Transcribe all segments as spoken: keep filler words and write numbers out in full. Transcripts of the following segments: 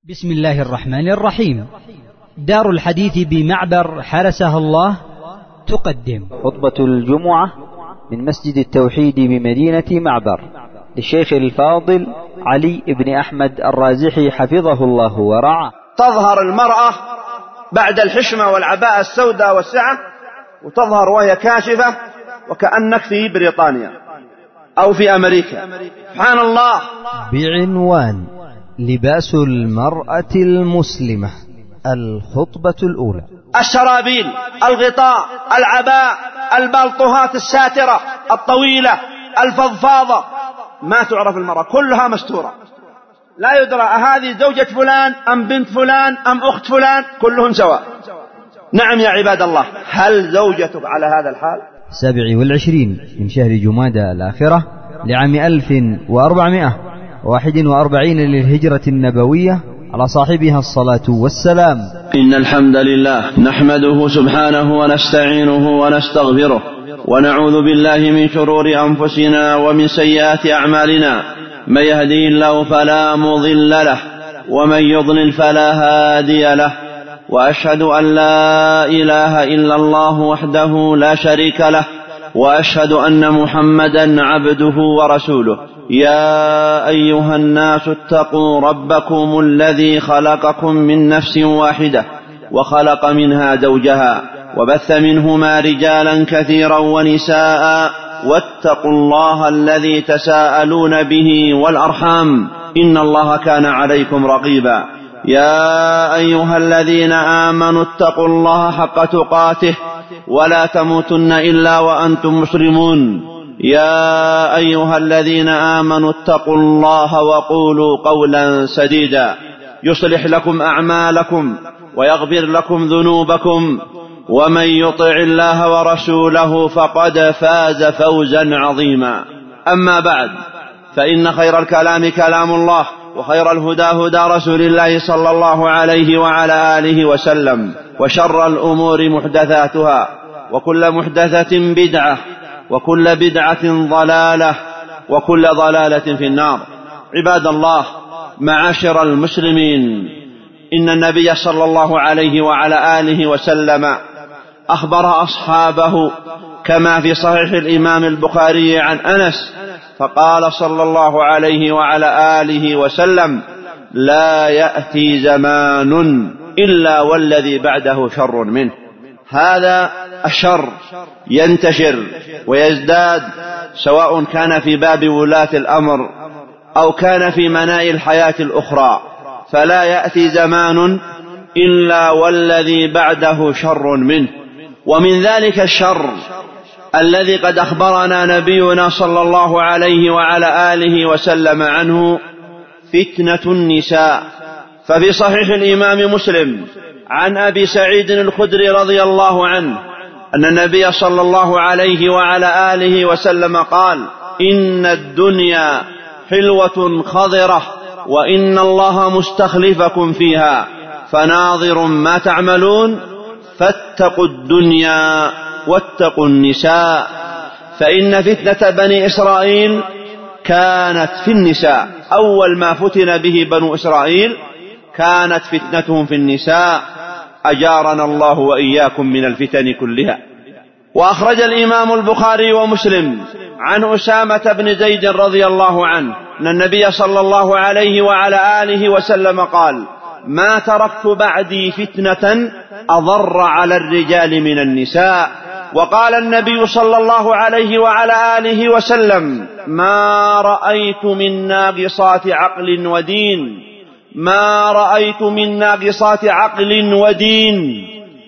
بسم الله الرحمن الرحيم. دار الحديث بمعبر حرسها الله تقدم خطبة الجمعة من مسجد التوحيد بمدينة معبر للشيخ الفاضل علي بن أحمد الرازحي حفظه الله ورعاه. تظهر المرأة بعد الحشمة والعباءة السوداء والسعة، وتظهر وهي كاشفة وكأنك في بريطانيا أو في أمريكا. سبحان الله. بعنوان لباس المرأة المسلمة، الخطبة الأولى. الشرابيل، الغطاء، العباء، البلطوهات الساترة الطويلة الفضفاضة، ما تعرف المرأة، كلها مستورة، لا يدرى هذه زوجة فلان أم بنت فلان أم أخت فلان، كلهم سواء. نعم يا عباد الله، هل زوجتك على هذا الحال؟ سبع والعشرين من شهر جمادى الآخرة لعام ألف وأربعمائة واحد وأربعين للهجرة النبوية، على صاحبها الصلاة والسلام. إن الحمد لله نحمده سبحانه ونستعينه ونستغفره، ونعوذ بالله من شرور أنفسنا ومن سيئات أعمالنا. من يهدي الله فلا مضل له، ومن يضلل فلا هادي له، وأشهد أن لا إله إلا الله وحده لا شريك له، وأشهد أن محمدا عبده ورسوله. يا أيها الناس اتقوا ربكم الذي خلقكم من نفس واحدة، وخلق منها زوجها، وبث منهما رجالا كثيرا ونساء، واتقوا الله الذي تساءلون به والأرحام، إن الله كان عليكم رقيبا. يا أيها الذين آمنوا اتقوا الله حق تقاته ولا تموتن إلا وأنتم مسلمون. يا أيها الذين آمنوا اتقوا الله وقولوا قولا سديدا يصلح لكم أعمالكم ويغفر لكم ذنوبكم، ومن يطع الله ورسوله فقد فاز فوزا عظيما. أما بعد، فإن خير الكلام كلام الله، وخير الهدى هدى رسول الله صلى الله عليه وعلى آله وسلم، وشر الأمور محدثاتها، وكل محدثة بدعة، وكل بدعة ضلالة، وكل ضلالة في النار. عباد الله، معاشر المسلمين، إن النبي صلى الله عليه وعلى آله وسلم أخبر أصحابه كما في صحيح الإمام البخاري عن أنس، فقال صلى الله عليه وعلى آله وسلم: لا يأتي زمان إلا والذي بعده شر منه. هذا الشر ينتشر ويزداد، سواء كان في باب ولاة الأمر أو كان في مناء الحياة الأخرى، فلا يأتي زمان إلا والذي بعده شر منه. ومن ذلك الشر الذي قد أخبرنا نبينا صلى الله عليه وعلى آله وسلم عنه فتنة النساء. ففي صحيح الإمام مسلم عن أبي سعيد الخدري رضي الله عنه أن النبي صلى الله عليه وعلى آله وسلم قال: إن الدنيا حلوة خضرة، وإن الله مستخلفكم فيها، فناظر ما تعملون، فاتقوا الدنيا واتقوا النساء، فإن فتنة بني إسرائيل كانت في النساء. أول ما فتن به بنو إسرائيل كانت فتنتهم في النساء، أجارنا الله وإياكم من الفتن كلها. وأخرج الإمام البخاري ومسلم عن أسامة بن زيد رضي الله عنه أن النبي صلى الله عليه وعلى آله وسلم قال: ما تركت بعدي فتنة أضر على الرجال من النساء. وقال النبي صلى الله عليه وعلى آله وسلم: ما رأيت من ناقصات عقل ودين ما رأيت من ناقصات عقل ودين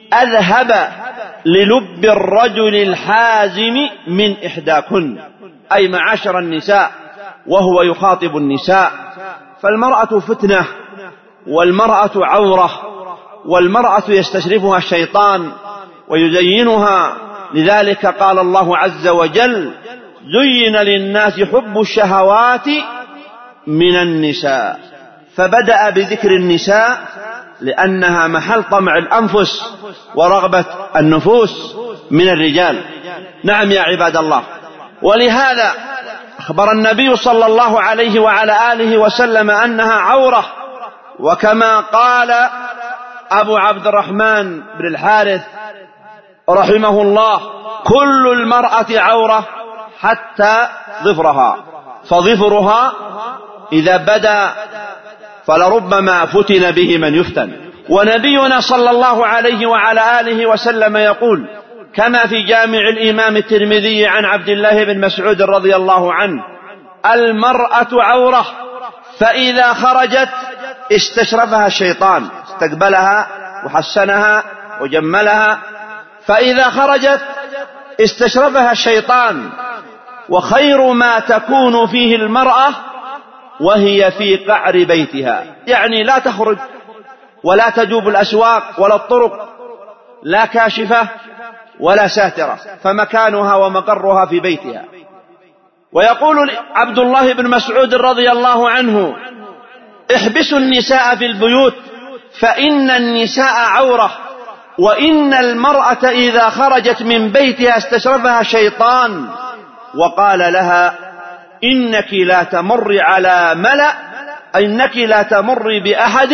أذهب للب الرجل الحازم من إحداكن، أي معاشر النساء، وهو يخاطب النساء. فالمرأة فتنة، والمرأة عورة، والمرأة يستشرفها الشيطان ويزينها. لذلك قال الله عز وجل: زين للناس حب الشهوات من النساء. فبدأ بذكر النساء لأنها محل طمع الأنفس ورغبة النفوس من الرجال. نعم يا عباد الله. ولهذا أخبر النبي صلى الله عليه وعلى آله وسلم أنها عورة، وكما قال أبو عبد الرحمن بن الحارث رحمه الله: كل المرأة عورة حتى ظفرها، فظفرها إذا بدا فلربما فتن به من يفتن. ونبينا صلى الله عليه وعلى آله وسلم يقول كما في جامع الإمام الترمذي عن عبد الله بن مسعود رضي الله عنه: المرأة عورة، فإذا خرجت استشرفها الشيطان، استقبلها وحسنها وجملها، فإذا خرجت استشرفها الشيطان. وخير ما تكون فيه المرأة وهي في قعر بيتها، يعني لا تخرج ولا تجوب الأسواق ولا الطرق، لا كاشفة ولا ساترة، فمكانها ومقرها في بيتها. ويقول عبد الله بن مسعود رضي الله عنه: احبسوا النساء في البيوت فإن النساء عورة، وإن المرأة إذا خرجت من بيتها استشرفها الشيطان. وقال لها: إنك لا تمر على ملأ، إنك لا تمر بأحد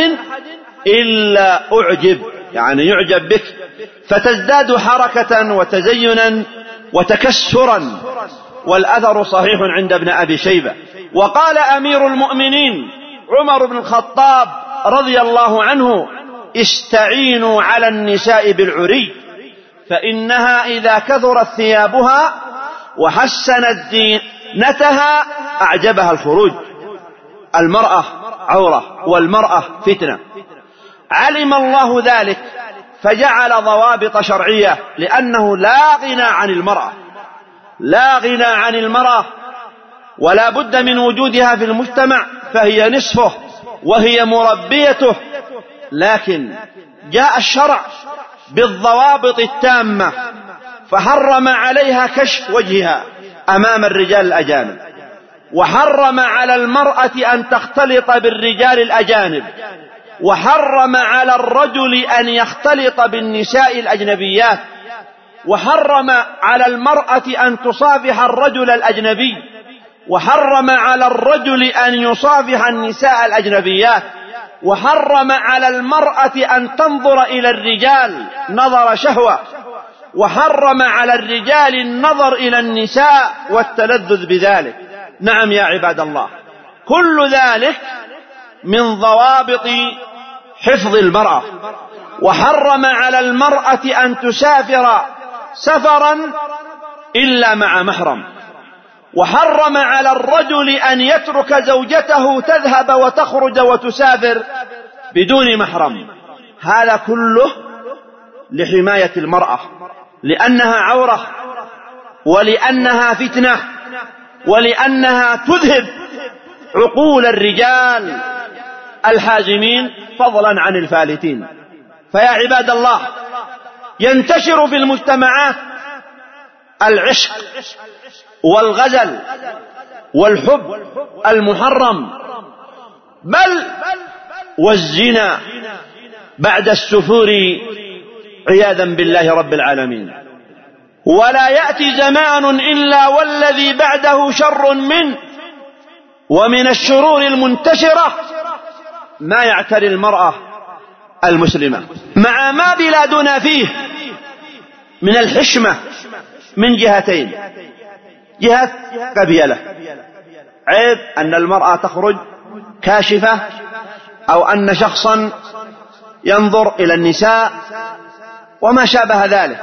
إلا أعجب، يعني يعجب بك، فتزداد حركة وتزينا وتكسرا. والأثر صحيح عند ابن أبي شيبة. وقال أمير المؤمنين عمر بن الخطاب رضي الله عنه: استعينوا على النساء بالعري، فإنها إذا كثرت ثيابها وحسنت دينتها أعجبها الخروج. المرأة عورة والمرأة فتنة. علم الله ذلك فجعل ضوابط شرعية، لأنه لا غنى عن المرأة، لا غنى عن المرأة، ولا بد من وجودها في المجتمع، فهي نصفه وهي مربيته. لكن جاء الشرع بالضوابط التامة، فحرم عليها كشف وجهها أمام الرجال الأجانب، وحرم على المرأة أن تختلط بالرجال الأجانب، وحرم على الرجل أن يختلط بالنساء الأجنبيات، وحرم على المرأة أن تصافح الرجل الأجنبي، وحرم على الرجل أن يصافح النساء الأجنبيات، وحرم على المرأة أن تنظر إلى الرجال نظر شهوة، وحرم على الرجال النظر إلى النساء والتلذذ بذلك. نعم يا عباد الله، كل ذلك من ضوابط حفظ المرأة. وحرم على المرأة أن تسافر سفرا إلا مع محرم، وحرم على الرجل أن يترك زوجته تذهب وتخرج وتسافر بدون محرم. هذا كله لحماية المرأة، لأنها عورة، ولأنها فتنة، ولأنها تذهب عقول الرجال الحازمين فضلا عن الفالتين. فيا عباد الله، ينتشر في المجتمعات العشق والغزل والحب المحرم، بل والزنا بعد السفور عياذا بالله رب العالمين. ولا يأتي زمان إلا والذي بعده شر منه. ومن الشرور المنتشرة ما يعتري المرأة المسلمة، مع ما بلادنا فيه من الحشمة من جهتين: جهة قبيلة، عيب أن المرأة تخرج كاشفة، أو أن شخصا ينظر إلى النساء وما شابه ذلك.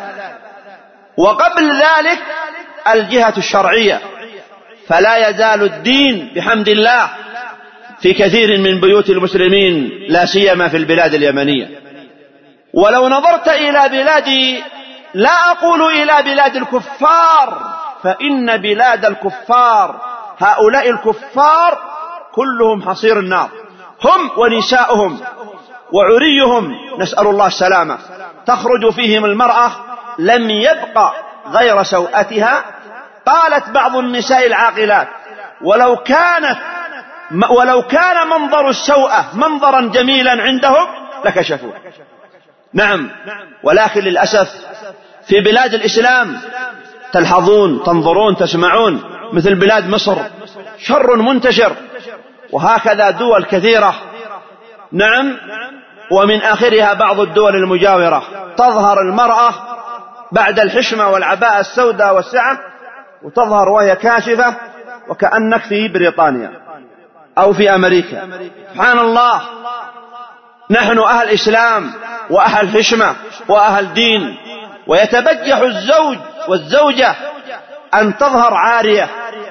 وقبل ذلك الجهة الشرعية، فلا يزال الدين بحمد الله في كثير من بيوت المسلمين، لا سيما في البلاد اليمنية. ولو نظرت إلى بلاد، لا أقول إلى بلاد الكفار، فإن بلاد الكفار هؤلاء الكفار كلهم حصير النار، هم ونساؤهم وعريهم، نسأل الله السلامة، تخرج فيهم المرأة لم يبق غير سوءتها. قالت بعض النساء العاقلات: ولو كانت ولو كان منظر السوءة منظرا جميلا عندهم لكشفوه. نعم، ولكن للأسف في بلاد الإسلام تلحظون، تنظرون، تسمعون، مثل بلاد مصر شر منتشر، وهكذا دول كثيرة نعم. ومن آخرها بعض الدول المجاورة تظهر المرأة بعد الحشمة والعباءة السوداء والسعة، وتظهر وهي كاشفة وكأنك في بريطانيا أو في أمريكا. سبحان الله، نحن أهل إسلام وأهل حشمة وأهل دين، ويتبجح الزوج والزوجة أن تظهر عارية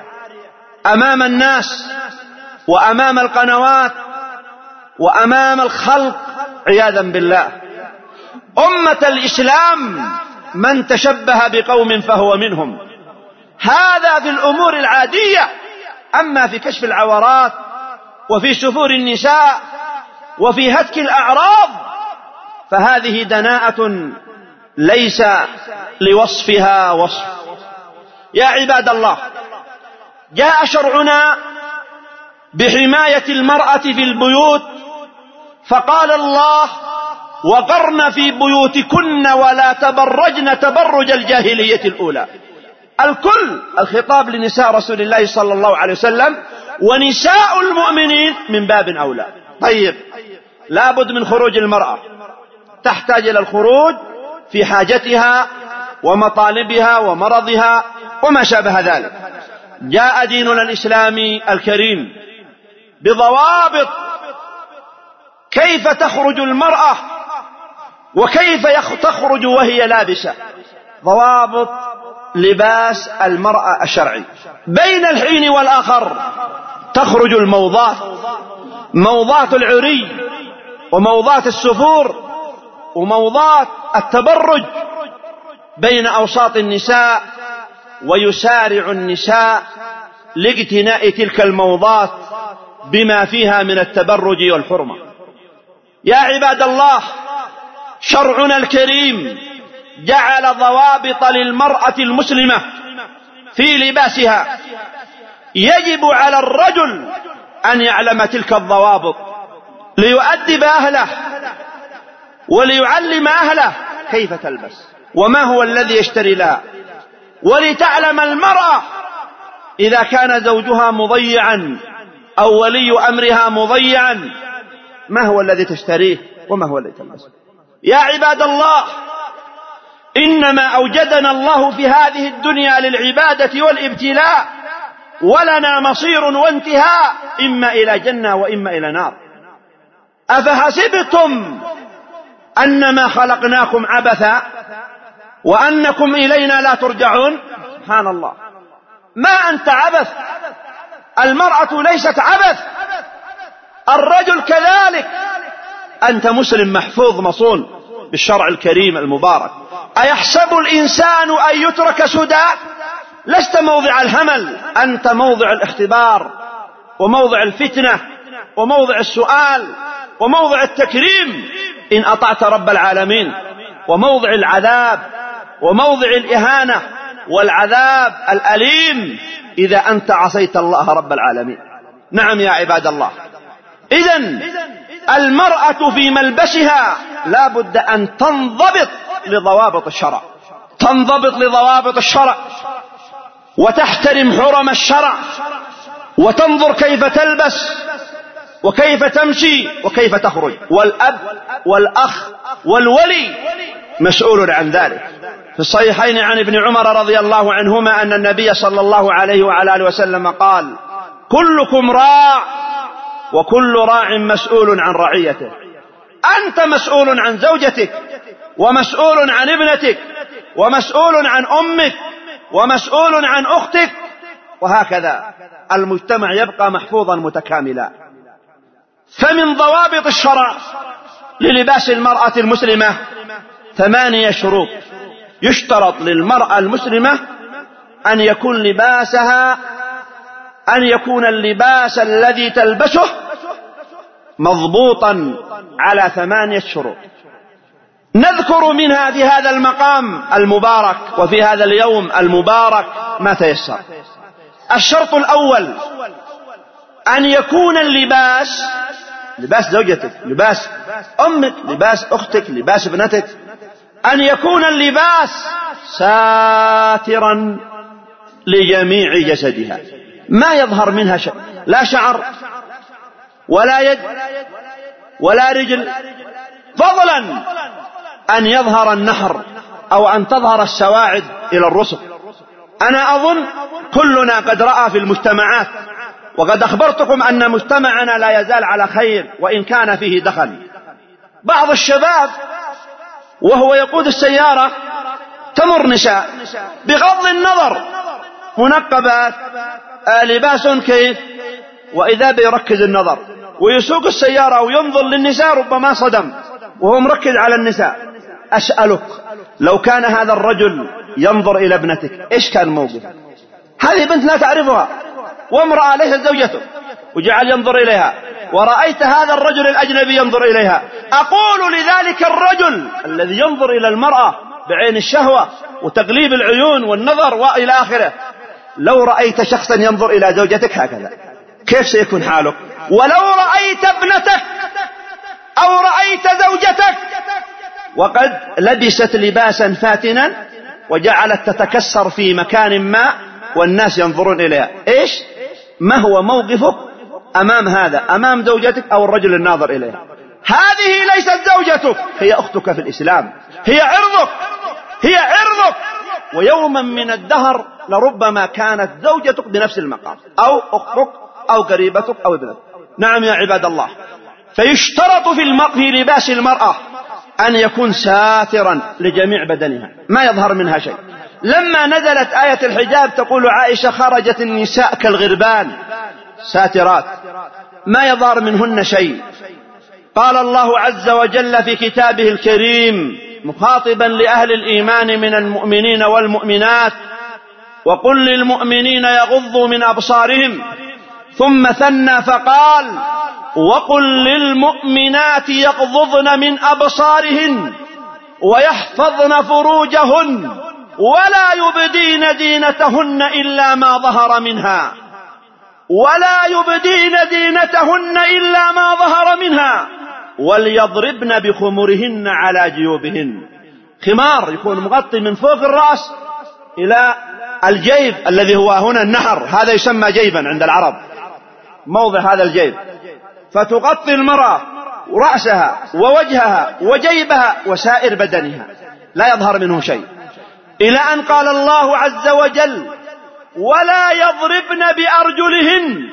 أمام الناس وأمام القنوات وأمام الخلق عياذا بالله. أمة الإسلام من تشبه بقوم فهو منهم، هذا في الأمور العادية. أما في كشف العورات وفي سفور النساء وفي هتك الأعراض فهذه دناءة ليس لوصفها وصف. يا عباد الله، جاء شرعنا بحماية المرأة في البيوت، فقال الله: وقرن في بيوتكن ولا تبرجن تبرج الجاهلية الأولى. الكل الخطاب لنساء رسول الله صلى الله عليه وسلم، ونساء المؤمنين من باب أولى. طيب، لابد من خروج المرأة، تحتاج إلى الخروج في حاجتها ومطالبها ومرضها وما شابه ذلك. جاء ديننا الإسلامي الكريم بضوابط كيف تخرج المرأة وكيف تخرج وهي لابسة، ضوابط لباس المرأة الشرعي. بين الحين والآخر تخرج الموضات، موضات العري وموضات السفور وموضات التبرج بين أوساط النساء، ويسارع النساء لاقتناء تلك الموضات بما فيها من التبرج والحرمة. يا عباد الله، شرعنا الكريم جعل ضوابط للمرأة المسلمة في لباسها، يجب على الرجل أن يعلم تلك الضوابط ليؤدب أهله وليعلم أهله كيف تلبس وما هو الذي يشتري لها، ولتعلم المرأة إذا كان زوجها مضيعا أو ولي أمرها مضيعا ما هو الذي تشتريه وما هو الذي تلبسه. يا عباد الله، إنما أوجدنا الله في هذه الدنيا للعبادة والابتلاء، ولنا مصير وانتهاء، إما إلى جنة وإما إلى نار. أفحسبتم أنما خلقناكم عبثا وأنكم إلينا لا ترجعون؟ سبحان الله، ما أنت عبث، المرأة ليست عبث، الرجل كذلك. أنت مسلم محفوظ مصون بالشرع الكريم المبارك. أيحسب الإنسان أن يترك سدى؟ لست موضع الهمل، أنت موضع الاختبار وموضع الفتنة وموضع السؤال وموضع التكريم إن أطعت رب العالمين، وموضع العذاب وموضع الإهانة والعذاب الأليم إذا أنت عصيت الله رب العالمين. نعم يا عباد الله، إذن المرأة في ملبسها لا بد أن تنضبط لضوابط الشرع، تنضبط لضوابط الشرع وتحترم حرم الشرع، وتنظر كيف تلبس وكيف تمشي وكيف تخرج. والأب والأخ والولي مسؤول عن ذلك. في الصحيحين عن ابن عمر رضي الله عنهما أن النبي صلى الله عليه وعلى آله وسلم قال: كلكم راع وكل راع مسؤول عن رعيته. أنت مسؤول عن زوجتك، ومسؤول عن ابنتك، ومسؤول عن أمك، ومسؤول عن أختك، وهكذا المجتمع يبقى محفوظا متكاملا. فمن ضوابط الشرع للباس المرأة المسلمة ثمانية شروط. يشترط للمرأة المسلمة أن يكون لباسها أن يكون اللباس الذي تلبسه مضبوطا على ثمانية شروط. نذكر منها في هذا المقام المبارك وفي هذا اليوم المبارك ما تيسر. الشرط الأول أن يكون اللباس لباس زوجتك، لباس أمك، لباس أختك، لباس ابنتك، أن يكون اللباس ساترا لجميع جسدها، ما يظهر منها شيء، لا شعر ولا يد ولا رجل، فضلا أن يظهر النحر أو أن تظهر السواعد إلى الرسل. أنا أظن كلنا قد رأى في المجتمعات، وقد أخبرتكم أن مجتمعنا لا يزال على خير وإن كان فيه دخل. بعض الشباب وهو يقود السيارة تمر نساء بغض النظر منقبات، لباس كيف، وإذا بيركز النظر ويسوق السيارة وينظر للنساء ربما صدم وهو مركز على النساء. أسألك لو كان هذا الرجل ينظر إلى ابنتك إيش كان موقف؟ هذه بنت لا تعرفها وامرأة ليست زوجته وجعل ينظر إليها، ورأيت هذا الرجل الأجنبي ينظر إليها. أقول لذلك الرجل الذي ينظر إلى المرأة بعين الشهوة وتقليب العيون والنظر وإلى آخره، لو رأيت شخصا ينظر إلى زوجتك هكذا كيف سيكون حالك؟ ولو رأيت ابنتك أو رأيت زوجتك وقد لبست لباسا فاتنا وجعلت تتكسر في مكان ما والناس ينظرون إليها، إيش ما هو موقفك أمام هذا، أمام زوجتك أو الرجل الناظر إليها؟ هذه ليست زوجتك، هي أختك في الإسلام، هي عرضك، هي عرضك. ويوما من الدهر لربما كانت زوجتك بنفس المقام أو أختك أو قريبتك أو ابنتك. نعم يا عباد الله، فيشترط في, المرء في لباس المرأة أن يكون ساترا لجميع بدنها ما يظهر منها شيء. لما نزلت آية الحجاب تقول عائشة خرجت النساء كالغربان ساترات ما يظهر منهن شيء. قال الله عز وجل في كتابه الكريم مخاطبا لأهل الإيمان من المؤمنين والمؤمنات: وقل للمؤمنين يغضوا من أبصارهم، ثم ثنى فقال: وقل للمؤمنات يغضضن من أبصارهن ويحفظن فروجهن ولا يبدين زينتهن إلا ما ظهر منها ولا يبدين زينتهن إلا ما ظهر منها وليضربن بخمرهن على جيوبهن. خمار يكون مغطي من فوق الرأس إلى الجيب الذي هو هنا النحر، هذا يسمى جيبا عند العرب، موضع هذا الجيب. فتغطي المرأة رأسها ووجهها وجيبها وسائر بدنها لا يظهر منه شيء، إلى أن قال الله عز وجل: ولا يضربن بأرجلهن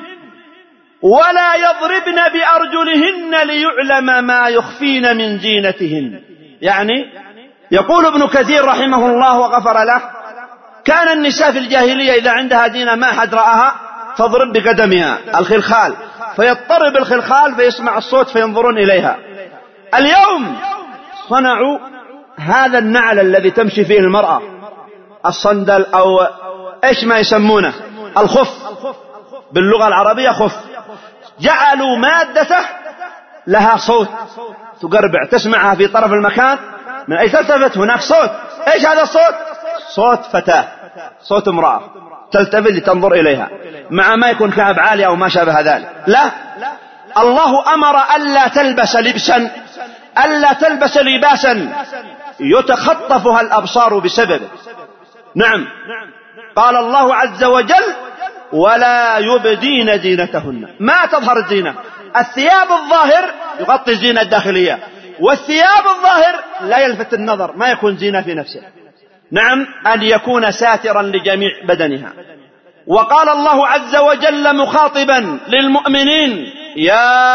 ولا يضربن بأرجلهن ليعلم ما يخفين من زينتهن. يعني يقول ابن كثير رحمه الله وغفر له: كان النساء في الجاهلية إذا عندها زينة ما حد رآها تضرب بقدمها الخلخال فيضطرب الخلخال فيسمع الصوت فينظرون إليها. اليوم صنعوا هذا النعل الذي تمشي فيه المرأة، الصندل أو إيش ما يسمونه، الخف باللغة العربية خف، جعلوا مادته لها صوت تقربع تسمعها في طرف المكان، من أي تلتفت هناك صوت. إيش هذا الصوت؟ صوت فتاة، صوت امرأة تلتفت لتنظر إليها، مع ما يكون كعب عالي أو ما شابه ذلك. لا، الله أمر ألا تلبس لبسا ألا تلبس لباسا يتخطفها الأبصار بسببه. نعم، قال الله عز وجل: ولا يبدين زينتهن، ما تظهر الزينة. الثياب الظاهر يغطي الزينة الداخلية، والثياب الظاهر لا يلفت النظر، ما يكون زينة في نفسه. نعم، أن يكون ساترا لجميع بدنها. وقال الله عز وجل مخاطبا للمؤمنين: يا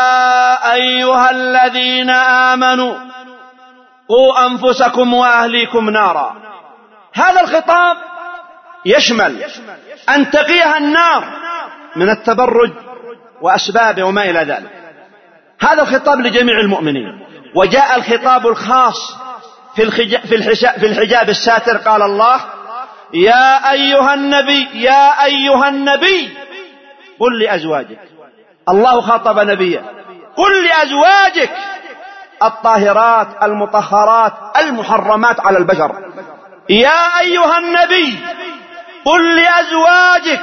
أيها الذين آمنوا قوا أنفسكم وأهليكم نارا. هذا الخطاب يشمل أن تقيها النار من التبرج وأسبابه وما إلى ذلك، هذا الخطاب لجميع المؤمنين. وجاء الخطاب الخاص في الحجاب الساتر، قال الله: يا أيها النبي يا أيها النبي قل لأزواجك. الله خاطب نبيه: قل لأزواجك الطاهرات المطهرات المحرمات على البشر. يا أيها النبي قل لأزواجك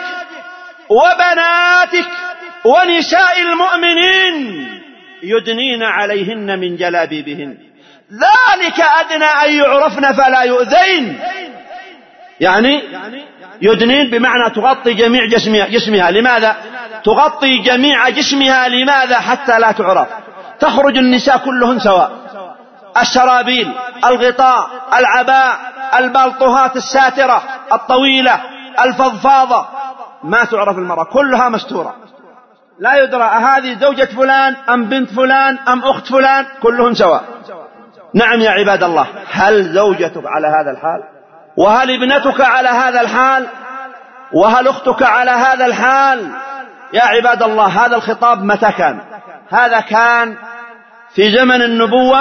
وبناتك ونساء المؤمنين يدنين عليهن من جلابيبهن ذلك أدنى أن يعرفن فلا يؤذين. يعني يدنين بمعنى تغطي جميع جسمها, جسمها. لماذا تغطي جميع جسمها؟ لماذا؟ حتى لا تعرف. تخرج النساء كلهن سواء، السرابيل، الغطاء، العباء، البلطوهات الساترة الطويلة الفضفاضة، ما تعرف المرأة، كلها مستورة، لا يدرى هذه زوجة فلان أم بنت فلان أم أخت فلان، كلهن سواء. نعم يا عباد الله، هل زوجتك على هذا الحال؟ وهل ابنتك على هذا الحال؟ وهل أختك على هذا الحال؟ يا عباد الله، هذا الخطاب متى كان؟ هذا كان في زمن النبوة،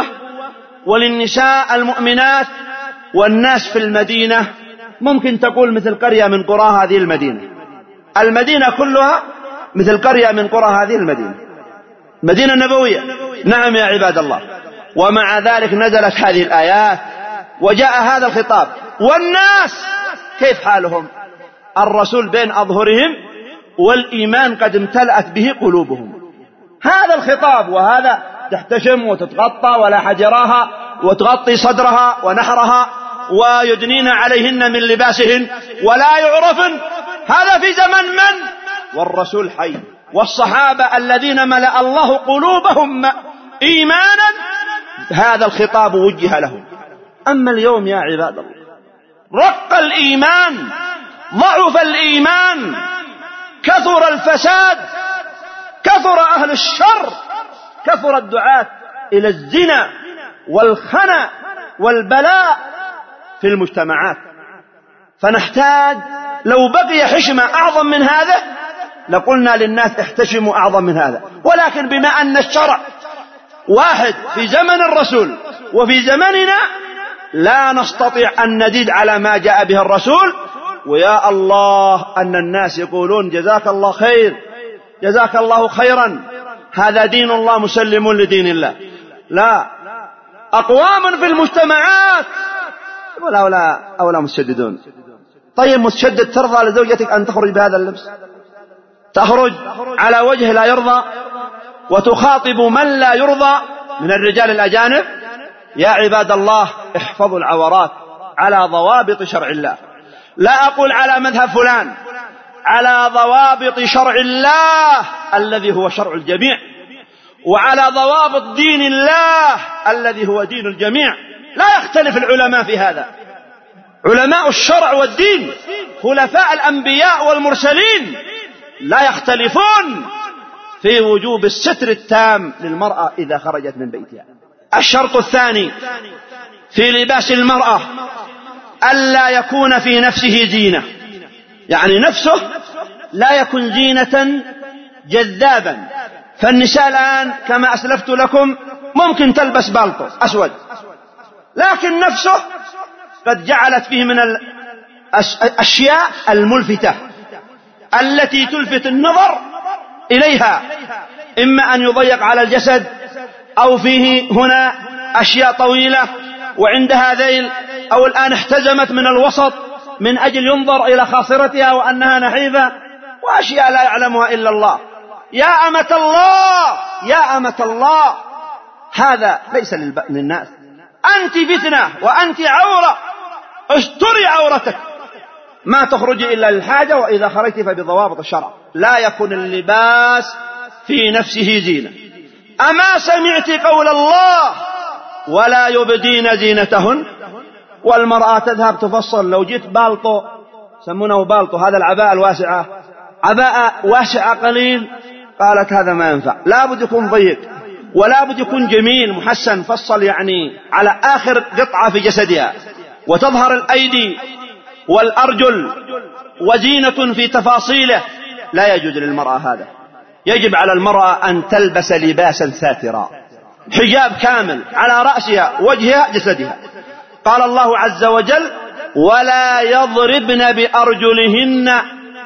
وللنساء المؤمنات والناس في المدينة ممكن تقول مثل قرية من قرى هذه المدينة، المدينة كلها مثل قرية من قرى هذه المدينة، مدينة النبوية. نعم يا عباد الله، ومع ذلك نزلت هذه الآيات وجاء هذا الخطاب، والناس كيف حالهم؟ الرسول بين أظهرهم والإيمان قد امتلأت به قلوبهم. هذا الخطاب، وهذا تحتشم وتتغطى ولا حجراها وتغطي صدرها ونحرها ويدنين عليهن من لباسهن ولا يعرفن، هذا في زمن من؟ والرسول حي، والصحابة الذين ملأ الله قلوبهم إيمانا هذا الخطاب وجه لهم. أما اليوم يا عباد الله، رق الإيمان، ضعف الإيمان، كثر الفساد، كثر أهل الشر، كثر الدعاة إلى الزنا والخنا والبلاء في المجتمعات. فنحتاج، لو بقي حشمة أعظم من هذا لقلنا للناس احتشموا أعظم من هذا، ولكن بما أن الشرع واحد في زمن الرسول وفي زمننا لا نستطيع أن نديد على ما جاء به الرسول. ويا الله أن الناس يقولون جزاك الله خير، جزاك الله خيرا، هذا دين الله مسلم لدين الله. لا، أقوام في المجتمعات ولا أولا أولا متشددون. طيب متشدد، ترضى لزوجتك أن تخرج بهذا اللبس؟ تخرج على وجه لا يرضى وتخاطب من لا يرضى من الرجال الأجانب؟ يا عباد الله، احفظوا العورات على ضوابط شرع الله، لا أقول على مذهب فلان، على ضوابط شرع الله الذي هو شرع الجميع، وعلى ضوابط دين الله الذي هو دين الجميع. لا يختلف العلماء في هذا، علماء الشرع والدين خلفاء الأنبياء والمرسلين لا يختلفون في وجوب الستر التام للمرأة إذا خرجت من بيتها. الشرط الثاني في لباس المرأة ألا يكون في نفسه زينة، يعني نفسه لا يكون زينة جذابا. فالنساء الآن كما أسلفت لكم ممكن تلبس بالطو أسود، لكن نفسه قد جعلت فيه من الأشياء الملفتة التي تلفت النظر إليها، إما أن يضيق على الجسد أو فيه هنا أشياء طويلة وعندها ذيل، أو الآن احتزمت من الوسط من أجل ينظر إلى خاصرتها وأنها نحيفة، وأشياء لا يعلمها إلا الله. يا أمة الله، يا أمة الله، هذا ليس للناس، أنت فتنة وأنت عورة، استري عورتك، ما تخرجي إلا للحاجة، وإذا خرجت فبضوابط الشرع. لا يكون اللباس في نفسه زينة. أما سمعت قول الله ولا يبدين زينتهن؟ والمرأة تذهب تفصل، لو جيت بالطو سمونه بالطو، هذا العباءة الواسعة، عباءة واسعة قليل، قالت هذا ما ينفع، لا بد يكون ضيق ولا بد يكون جميل محسن فصل، يعني على آخر قطعة في جسدها، وتظهر الأيدي والأرجل وزينة في تفاصيله. لا يجوز للمرأة هذا. يجب على المرأة أن تلبس لباسا ساترا، حجاب كامل على رأسها وجهها جسدها. قال الله عز وجل ولا يضربن بأرجلهن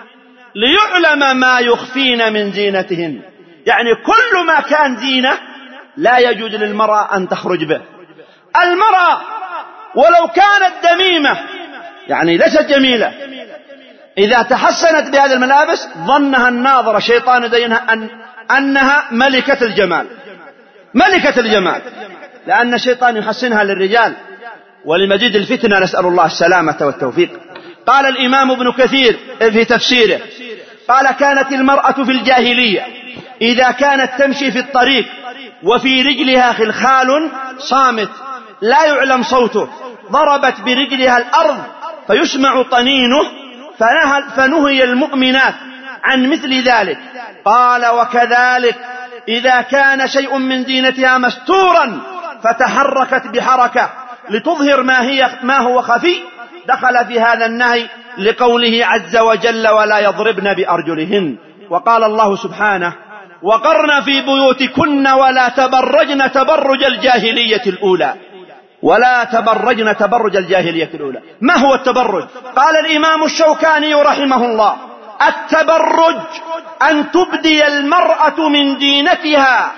ليعلم ما يخفين من زينتهن، يعني كل ما كان زينة لا يجوز للمرأة أن تخرج به. المرأة ولو كانت دميمة، يعني ليست جميلة، إذا تحسنت بهذه الملابس ظنها الناظر شيطان زينها أن أنها ملكة الجمال، ملكة الجمال، لأن الشيطان يحسنها للرجال ولمزيد الفتنة، نسأل الله السلامة والتوفيق. قال الإمام ابن كثير في تفسيره، قال كانت المرأة في الجاهلية إذا كانت تمشي في الطريق وفي رجلها خلخال صامت لا يعلم صوته، ضربت برجلها الأرض فيسمع طنينه، فنهي المؤمنات عن مثل ذلك. قال: وكذلك إذا كان شيء من زينتها مستورا فتحركت بحركة لتظهر ما, هي ما هو خفي، دخل في هذا النهي لقوله عز وجل: ولا يضربن بأرجلهن. وقال الله سبحانه: وقرن في بيوتكن ولا تبرجن تبرج الجاهلية الأولى. ولا تبرجن تبرج الجاهلية الأولى. ما هو التبرج؟ قال الإمام الشوكاني رحمه الله: التبرج أن تبدي المرأة من دينتها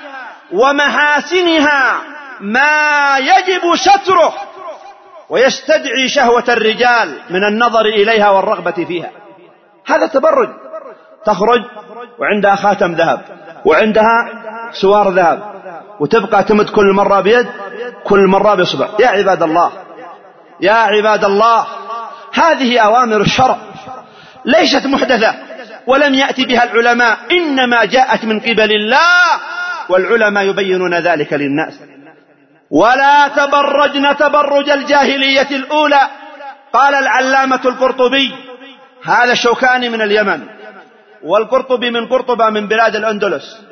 ومحاسنها ما يجب ستره ويستدعي شهوة الرجال من النظر إليها والرغبة فيها. هذا تبرج. تخرج وعندها خاتم ذهب وعندها سوار ذهب وتبقى تمد كل مرة بيد كل مرة بإصبع. يا عباد الله، يا عباد الله، هذه أوامر الشرع ليست محدثة ولم يأتي بها العلماء، إنما جاءت من قبل الله، والعلماء يبينون ذلك للناس. ولا تبرجن تبرج الجاهلية الأولى. قال العلامة القرطبي، هذا الشوكاني من اليمن، والقرطبي من قرطبة من بلاد الأندلس،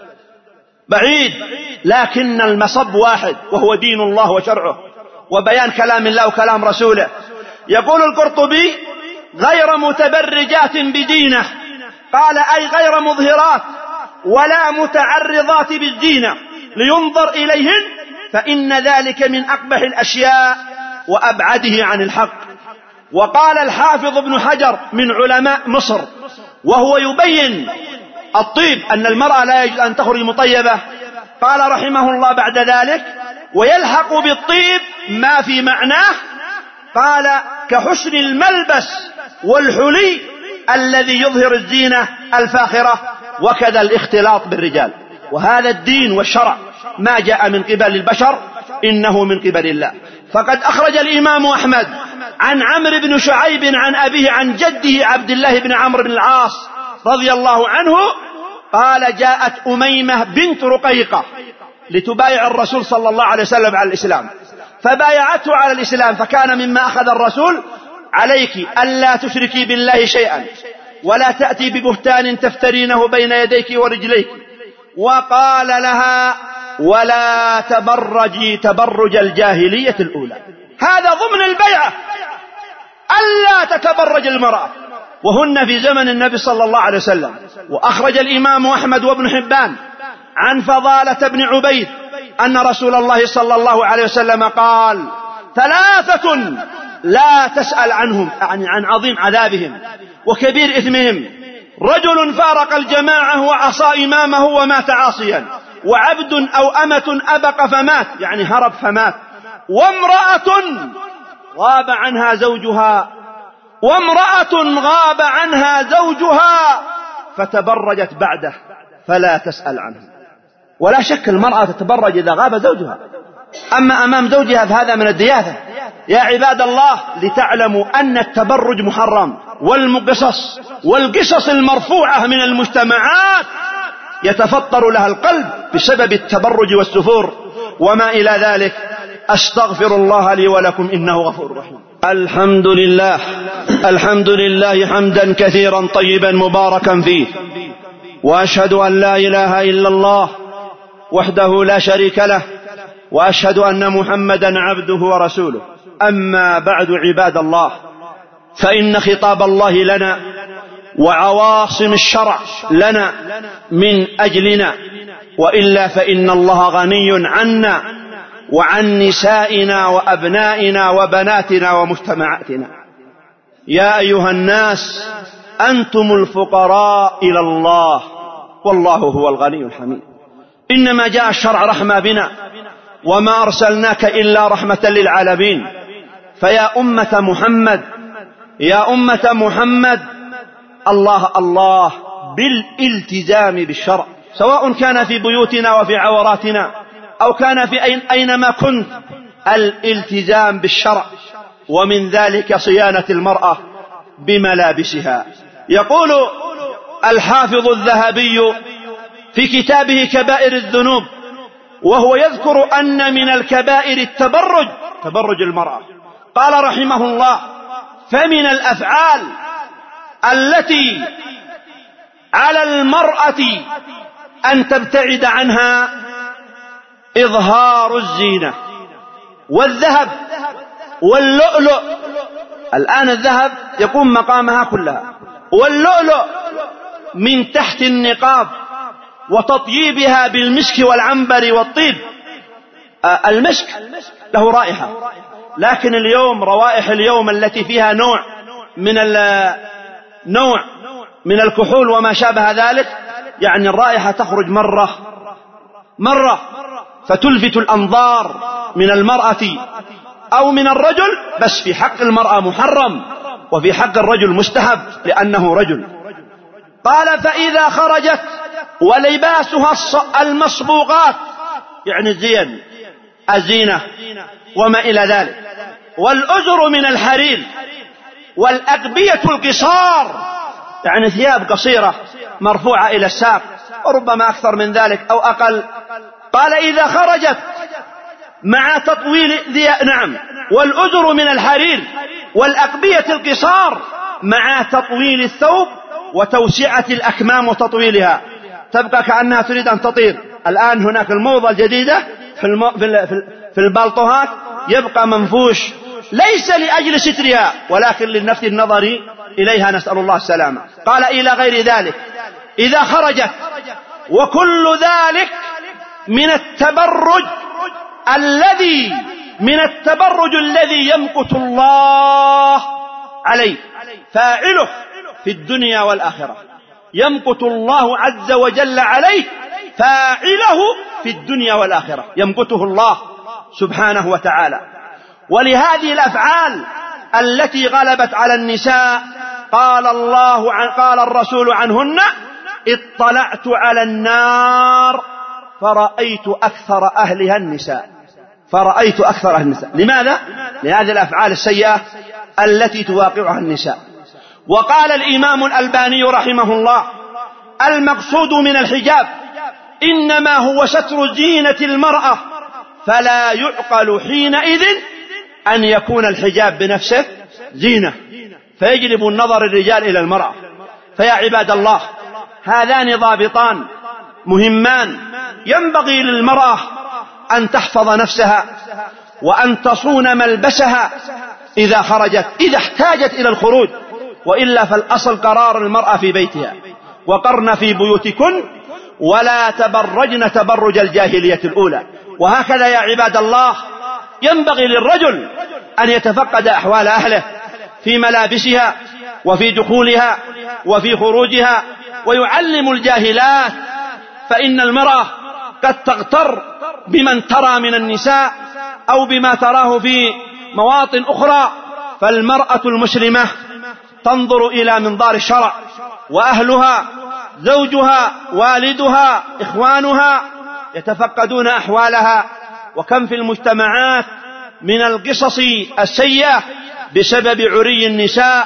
بعيد، لكن المصب واحد، وهو دين الله وشرعه وبيان كلام الله وكلام رسوله. يقول القرطبي: غير متبرجات بدينه، قال أي غير مظهرات ولا متعرضات بالزينة لينظر إليهن، فإن ذلك من أقبح الأشياء وأبعده عن الحق. وقال الحافظ ابن حجر من علماء مصر وهو يبين الطيب أن المرأة لا يجوز أن تخرج مطيبة، قال رحمه الله بعد ذلك: ويلحق بالطيب ما في معناه، قال كحسن الملبس والحلي الذي يظهر الزينة الفاخرة، وكذا الاختلاط بالرجال. وهذا الدين والشرع ما جاء من قبل البشر، إنه من قبل الله. فقد أخرج الإمام أحمد عن عمرو بن شعيب عن أبيه عن جده عبد الله بن عمرو بن العاص رضي الله عنه قال: جاءت أميمة بنت رقيقة لتبايع الرسول صلى الله عليه وسلم على الإسلام، فبايعته على الإسلام، فكان مما أخذ الرسول: عليك ألا تشركي بالله شيئا ولا تأتي ببهتان تفترينه بين يديك ورجليك. وقال لها: ولا تبرجي تبرج الجاهلية الأولى. هذا ضمن البيعة، ألا تتبرج المرأة، وهن في زمن النبي صلى الله عليه وسلم. وأخرج الإمام أحمد وابن حبان عن فضالة بن عبيد أن رسول الله صلى الله عليه وسلم قال: ثلاثة لا تسأل عنهم، يعني عن عظيم عذابهم وكبير إثمهم: رجل فارق الجماعة وعصى إمامه ومات عاصيا، وعبد أو أمة أبق فمات، يعني هرب فمات، وامرأة غاب عنها زوجها وامرأة غاب عنها زوجها فتبرجت بعده فلا تسأل عنه. ولا شك المرأة تتبرج إذا غاب زوجها، أما أمام زوجها فهذا من الدياثة. يا عباد الله، لتعلموا أن التبرج محرم، والقصص والقصص المرفوعة من المجتمعات يتفطر لها القلب بسبب التبرج والسفور وما إلى ذلك. أستغفر الله لي ولكم إنه غفور رحيم. الحمد لله، الحمد لله حمدا كثيرا طيبا مباركا فيه، وأشهد أن لا إله إلا الله وحده لا شريك له، وأشهد أن محمدا عبده ورسوله. أما بعد عباد الله، فإن خطاب الله لنا وعواصم الشرع لنا من أجلنا، وإلا فإن الله غني عنا وعن نسائنا وأبنائنا وبناتنا ومجتمعاتنا. يا أيها الناس، أنتم الفقراء إلى الله والله هو الغني الحميد. إنما جاء الشرع رحمة بنا، وما أرسلناك إلا رحمة للعالمين. فيا أمة محمد، يا أمة محمد، الله الله بالالتزام بالشرع، سواء كان في بيوتنا وفي عوراتنا أو كان في أين أينما كنت، الالتزام بالشرع، ومن ذلك صيانة المرأة بملابسها. يقول الحافظ الذهبي في كتابه كبائر الذنوب: وهو يذكر أن من الكبائر التبرج، تبرج المرأة. قال رحمه الله: فمن الأفعال التي على المرأة أن تبتعد عنها إظهار الزينة، والذهب واللؤلؤ. الآن الذهب يقوم مقامها كلها، واللؤلؤ من تحت النقاب، وتطييبها بالمسك والعنبر والطيب. المسك له رائحة، لكن اليوم روائح اليوم التي فيها نوع من نوع من الكحول وما شابه ذلك، يعني الرائحة تخرج مرة مرة فتلفت الأنظار من المرأة أو من الرجل، بس في حق المرأة محرم، وفي حق الرجل مستحب لأنه رجل. قال: فإذا خرجت ولباسها المصبوغات، يعني الزين الزينة وما إلى ذلك، والأزر من الحرير، والأقبية القصار، يعني ثياب قصيرة مرفوعة إلى الساق وربما أكثر من ذلك أو أقل. قال: إذا خرجت مع تطويل ذي نعم والأزر من الحرير والأقبية القصار مع تطويل الثوب وتوسعة الأكمام وتطويلها، تبقى كأنها تريد أن تطير. الآن هناك الموضة الجديدة في, المو... في, في البلطوهات يبقى منفوش، ليس لأجل سترها ولكن للنفس النظر إليها، نسأل الله السلامة. قال: إلى غير ذلك إذا خرجت، وكل ذلك من التبرج الذي من التبرج الذي يمقت الله عليه فاعله في الدنيا والآخرة، يمقت الله عز وجل عليه فاعله في الدنيا والآخرة، يمقته الله سبحانه وتعالى. ولهذه الأفعال التي غلبت على النساء قال الله عن قال الرسول عنهن: اطلعت على النار فرأيت أكثر أهلها النساء، فرأيت أكثر أهل النساء. لماذا؟ لهذه الأفعال السيئة التي تواقعها النساء. وقال الإمام الألباني رحمه الله: المقصود من الحجاب إنما هو ستر زينة المرأة، فلا يعقل حينئذ أن يكون الحجاب بنفسه زينة فيجلب النظر الرجال إلى المرأة. فيا عباد الله، هذان ضابطان مهمان ينبغي للمرأة أن تحفظ نفسها وأن تصون ملبسها إذا خرجت، إذا احتاجت إلى الخروج، وإلا فالأصل قرار المرأة في بيتها. وقرن في بيوتكن ولا تبرجن تبرج الجاهلية الأولى. وهكذا يا عباد الله ينبغي للرجل أن يتفقد أحوال أهله في ملابسها وفي دخولها وفي خروجها، ويعلم الجاهلات، فإن المرأة قد تغتر بمن ترى من النساء أو بما تراه في مواطن أخرى. فالمرأة المسلمة تنظر إلى منظار الشرع، وأهلها زوجها والدها إخوانها يتفقدون أحوالها. وكم في المجتمعات من القصص السيئة بسبب عري النساء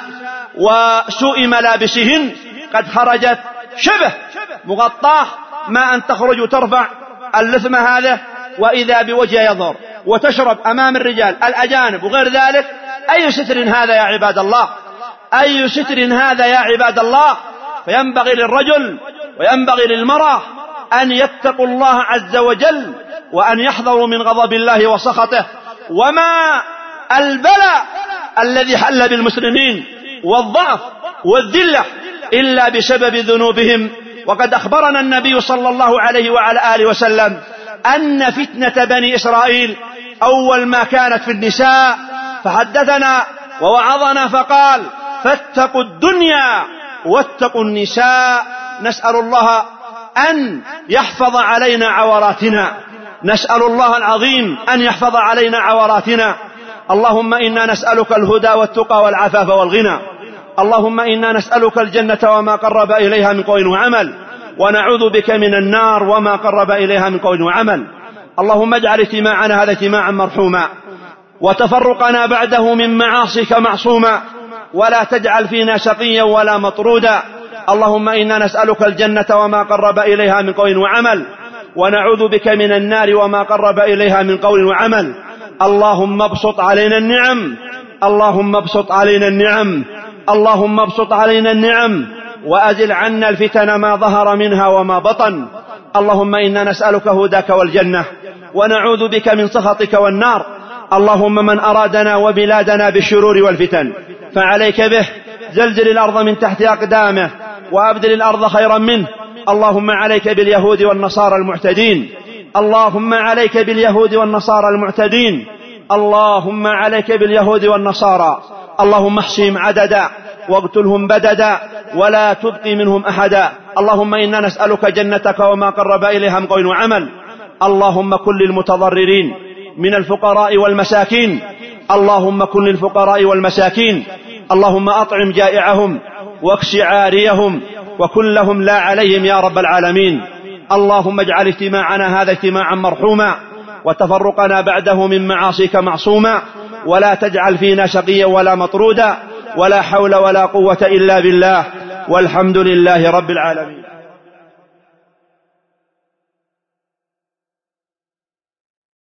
وسوء ملابسهن، قد خرجت شبه مغطاة، ما أن تخرج ترفع اللثم هذا وإذا بوجه يظهر، وتشرب أمام الرجال الأجانب وغير ذلك. أي ستر هذا يا عباد الله؟ أي ستر هذا يا عباد الله؟ فينبغي للرجل وينبغي للمرأة أن يتقوا الله عز وجل، وأن يحذروا من غضب الله وسخطه. وما البلاء الذي حل بالمسلمين والضعف والذلة إلا بسبب ذنوبهم. وقد أخبرنا النبي صلى الله عليه وعلى آله وسلم أن فتنة بني إسرائيل أول ما كانت في النساء، فحدثنا ووعظنا فقال: فاتقوا الدنيا واتقوا النساء. نسأل الله أن يحفظ علينا عوراتنا، نسأل الله العظيم أن يحفظ علينا عوراتنا. اللهم إنا نسألك الهدى والتقى والعفاف والغنى. اللهم إنا نسألك الجنة وما قرب إليها من قول وعمل، ونعوذ بك من النار وما قرب إليها من قول وعمل. اللهم اجعل اجتماعنا هذا اجتماعا مرحوما، وتفرقنا بعده من معاصيك معصوما، ولا تجعل فينا شقيا ولا مطرودا. اللهم إنا نسألك الجنة وما قرب إليها من قول وعمل، ونعوذ بك من النار وما قرب إليها من قول وعمل. اللهم ابسط علينا النعم، اللهم ابسط علينا النعم، اللهم ابسط علينا النعم، وأزل عنا الفتن ما ظهر منها وما بطن. اللهم إنا نسألك هداك والجنة، ونعوذ بك من سخطك والنار. اللهم من أرادنا وبلادنا بالشرور والفتن فعليك به، زلزل الأرض من تحت أقدامه وأبدل الأرض خيرا منه. اللهم عليك باليهود والنصارى المعتدين، اللهم عليك باليهود والنصارى المعتدين، اللهم عليك باليهود والنصارى. اللهم احصهم عددا واقتلهم بددا ولا تبقي منهم أحدا. اللهم إنا نسألك جنتك وما قرب إليها من قول وعمل. اللهم كن للمتضررين من الفقراء والمساكين، اللهم كن للفقراء والمساكين. اللهم أطعم جائعهم واكس عاريهم وكن لهم لا عليهم يا رب العالمين. اللهم اجعل اجتماعنا هذا اجتماعا مرحوما، وتفرقنا بعده من معاصيك معصوما، ولا تجعل فينا شقيا ولا مطرودا، ولا حول ولا قوة إلا بالله، والحمد لله رب العالمين.